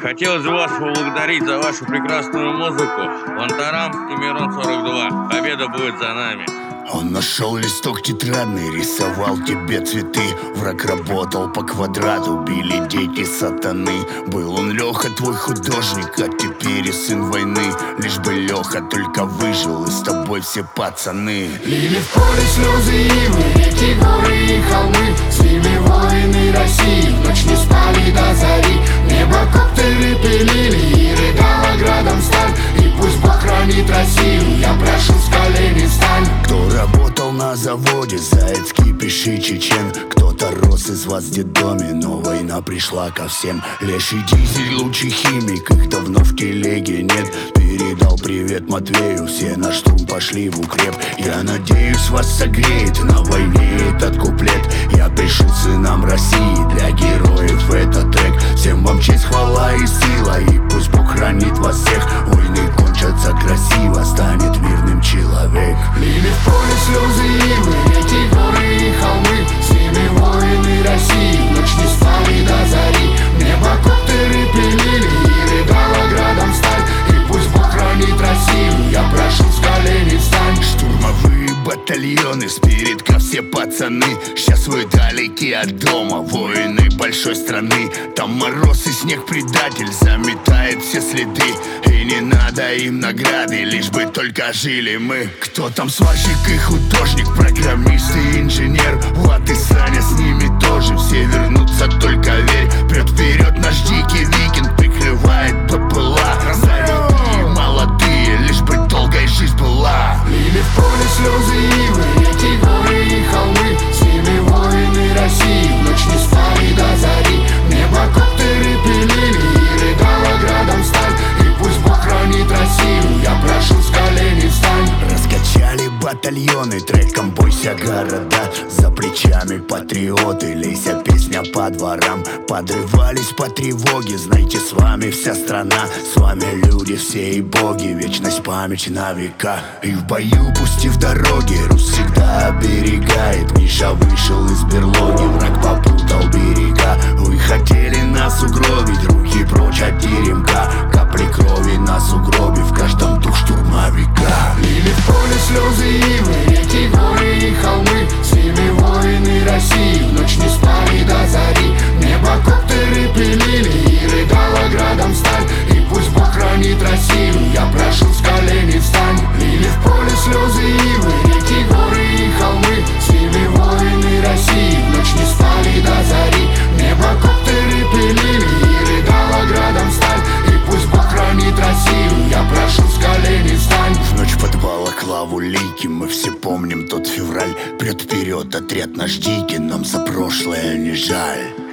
Хотелось бы вас поблагодарить за вашу прекрасную музыку. Вантарам и Мирон 42. Победа будет за нами. Он нашел листок тетрадный, рисовал тебе цветы. Враг работал по квадрату, били дети сатаны. Был он Леха, твой художник, а теперь и сын войны. Лишь бы Леха только выжил, и с тобой все пацаны. Лили в поле слезы ивы, эти горы и холмы. С ними воины России в ночь не спали до зари. Небо коптеры пилили, и рыдала градом сталь. И пусть Бог хранит Россию, я прошу с колени встань. Кто работал на заводе, заяц, кипиш и чечен. Кто-то рос из вас в детдоме, но война пришла ко всем. Леший дизель, лучший химик, их давно в телеге нет. Передал привет Матвею, все на штурм пошли в укреп. Я надеюсь, вас согреет на войне этот куплет. Я пишу сынам России, для героев этот трек. Всем вам честь, хвала и сила, и пусть Бог хранит вас всех. Войны кончатся красиво, станет мирным человек. Лили в поле слезы ивы, эти горы и холмы. С ними воины России в ночь не спали до зари. Небо коптеры пилили, и рыдала градом сталь. И пусть Бог хранит Россию, я прошу с колени встань. Штурмовые батальоны, спиритка, все пацаны. Сейчас вы далеки от дома, воины большой страны. Там мороз и снег, предатель заметает все следы. И не надо им награды, лишь бы только жили мы. Кто там сварщик и художник, программист и инженер? Влад и Саня, с ними тоже, все вернутся, только верь. Прет вперед наш дикий викинг, прикрывает ППЛА. Заряди молодые, лишь бы долгая жизнь была. Лили в поле слезы ивы, эти горы и холмы. С ними воины России в ночь не спали до зари. Небо коптеры пилили, и рыдала градом сталь. И пусть Бог хранит Россию, я прошу с колени встань. Раскачали батальоны треком «Бойся города». За плечами патриоты, лейся песня по дворам. Подрывались по тревоге, знаете, с вами вся страна. С вами люди все и боги, вечность, память на века. И в бою, пустив дороги, Русь всегда оберегает. Миша вышел из берлоги, враг попутал берега. Вы хотели нас угробить, руки прочь от теремка. Капли крови нас угробив, в каждом дух штурмовика. Лили в поле слезы ивы, эти горы и холмы. С ними воины России в ночь не спали до зари. Небо коптеры пилили, и рыдала градом сталь. И пусть Бог хранит Россию, я прошу с колени встань. Лили в поле слезы ивы, эти горы и холмы. С ними воины России в ночь не спали до зари. Небо коптеры пилили, и рыдала градом сталь. И пусть Бог хранит Россию, я прошу с колени встань. В ночь под балаклаву лейки, мы все помним тот февраль. Прет вперед отряд наш дикий, нам за прошлое не жаль.